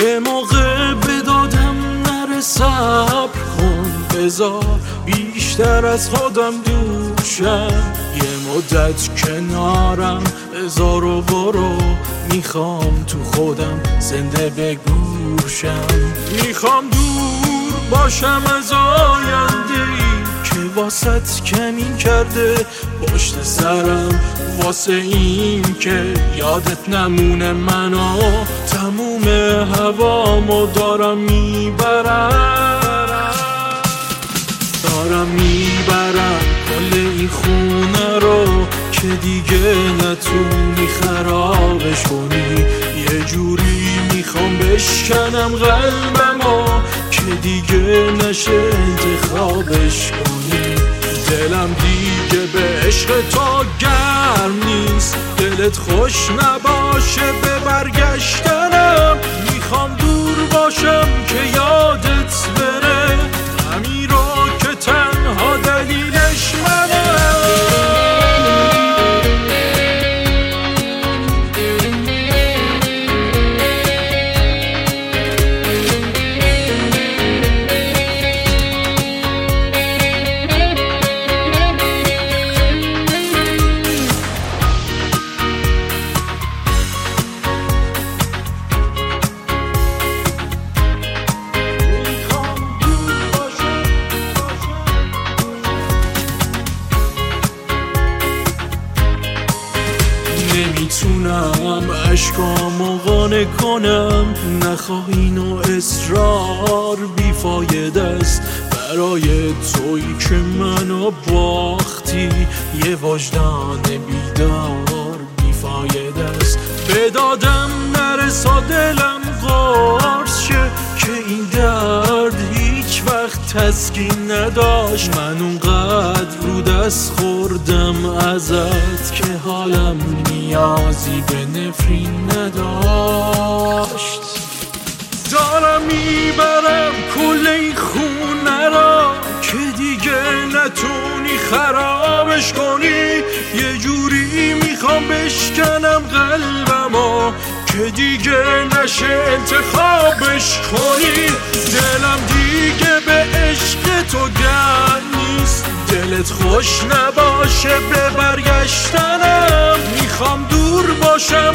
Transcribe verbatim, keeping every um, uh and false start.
یه موقع بدادم نره صبر کن، بذار بیشتر از خودم دوشم، یه مدت کنارم بذار و برو، میخوام تو خودم زنده بگوشم. میخوام دور باشم از آینده‌ای که واسط کمین کرده پشت سرم، واسه این که یادت نمونه منو تموم هوامو دارم میبرم، دارم میبرم کل این خونه رو که دیگه نتونی خرابش کنی. یه جوری میخوام بشکنم قلبمو که دیگه نشه انتخابش کنی. دلم دیگه به عشق تو گرم نیست، دلت خوش نباشه به برگشتنم. میخوام دور باشم که یادت بره، همین رو که تنها دلیلش منم. نمیتونم عشقامو قانع کنم، نخواهین و اصرار بیفایده است. برای تویی که منو باختی یه وجدان بیدار بیفایده است. بدادم نرسا دلم قارس شه که این درد هیچ وقت تسکین نداشت. من اونقدر رو دست خوردم ازت که حالم نیازی به نفرین نداشت. دارم میبرم کل این خونه را که دیگه نتونی خرابش کنی. یه جوری میخوام بشکنم قلبمو که دیگه نشه انتخابش کنی. دلم دیگه به عشق تو گرم نیست، دلت خوش نباشه به برگشتنم. میخوام دور باشم